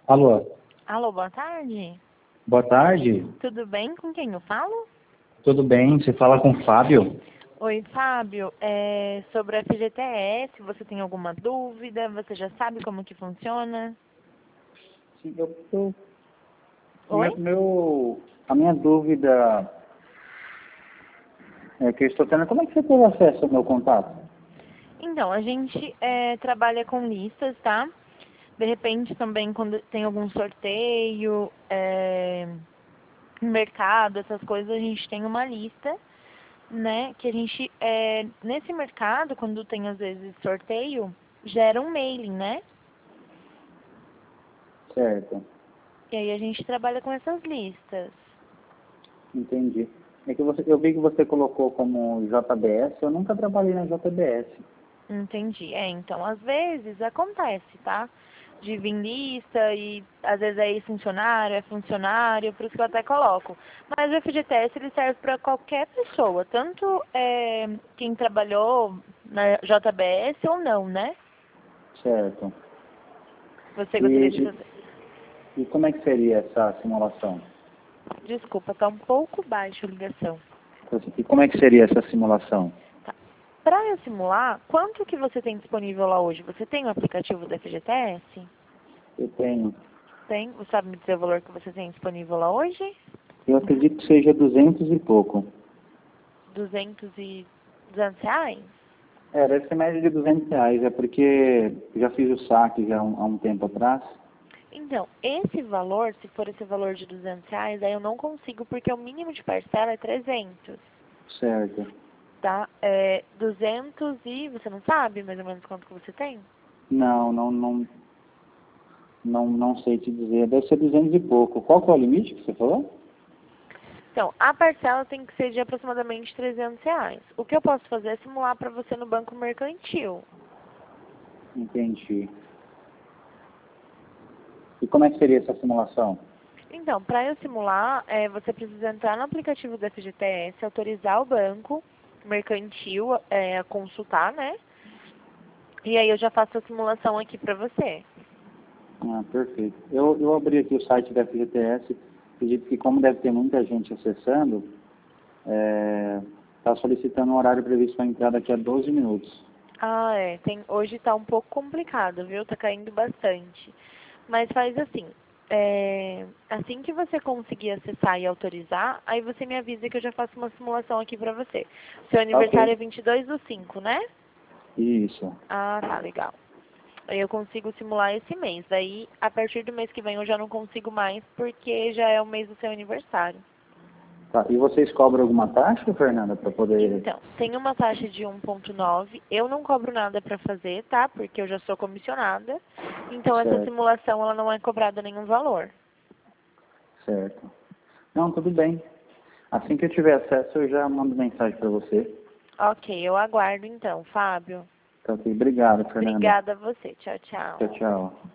Alô, Alô, boa tarde. boa tarde. Tudo bem? Com quem eu falo? Tudo bem? Você fala com o Fábio? Oi, Fábio. Sobre a FGTS, você tem alguma dúvida? Você já sabe como que funciona? Sim, Oi? a minha dúvida é que eu estou tendo, como é que você teve acesso ao meu contato? Então, a gente trabalha com listas, tá? De repente, também, quando tem algum sorteio, mercado, essas coisas, a gente tem uma lista, né? Que a gente, nesse mercado, quando tem, às vezes, sorteio, gera um mailing, né? Certo, E aí a gente trabalha com essas listas. entendi. É que eu vi que você colocou como JBS, eu nunca trabalhei na JBS. Entendi. Então, às vezes acontece, tá? De vir lista e às vezes é funcionário, por isso que eu até coloco. Mas o FGTS ele serve para qualquer pessoa, tanto quem trabalhou na JBS ou não, né? Certo. Você E, gostaria de e, fazer? e como é que seria essa simulação? Desculpa, tá um pouco baixa a ligação. E como é que seria essa simulação? Tá. Para eu simular, quanto que você tem disponível lá hoje? Você tem o aplicativo do FGTS? Eu tenho. Tem? Você sabe me dizer o valor que você tem disponível lá hoje? Eu acredito que seja 200 e pouco. 200 reais? É, deve ser média de R$ 200, é porque eu já fiz o saque já há um tempo atrás. Então, esse valor, se for esse valor de 200 reais, aí eu não consigo porque o mínimo de parcela é 300, Certo. tá? 200 e você não sabe mais ou menos quanto que você tem? Não sei te dizer. Deve ser 200 e pouco. Qual que é o limite que você falou? Então, a parcela tem que ser de aproximadamente 300 reais. O que eu posso fazer é simular para você no banco mercantil. Entendi. E como é que seria essa simulação? Então, para eu simular, você precisa entrar no aplicativo do FGTS, autorizar o banco mercantil a consultar, né? E aí eu já faço a simulação aqui para você. Ah, perfeito. Eu abri aqui o site da FGTS, acredito que como deve ter muita gente acessando, está solicitando um horário previsto para entrar daqui a 12 minutos. Hoje tá um pouco complicado, viu? Tá caindo bastante. Mas faz assim. Assim que você conseguir acessar e autorizar, aí você me avisa que eu já faço uma simulação aqui pra você. Seu Tá aniversário é ok. 22/5, né? Isso. Ah, tá, legal. Aí eu consigo simular esse mês. Daí, a partir do mês que vem, eu já não consigo mais, porque já é o mês do seu aniversário. Tá. E vocês cobram alguma taxa, Fernanda, para poder... Então, tem uma taxa de 1,9. Eu não cobro nada para fazer, tá? Porque eu já sou comissionada. Então, essa Certo, simulação, ela não é cobrada nenhum valor. certo. Não, tudo bem. Assim que eu tiver acesso, eu já mando mensagem para você. Ok, eu aguardo então, Fábio. Tá ok. Obrigado, Fernanda. Obrigada a você. Tchau, tchau. Tchau, tchau.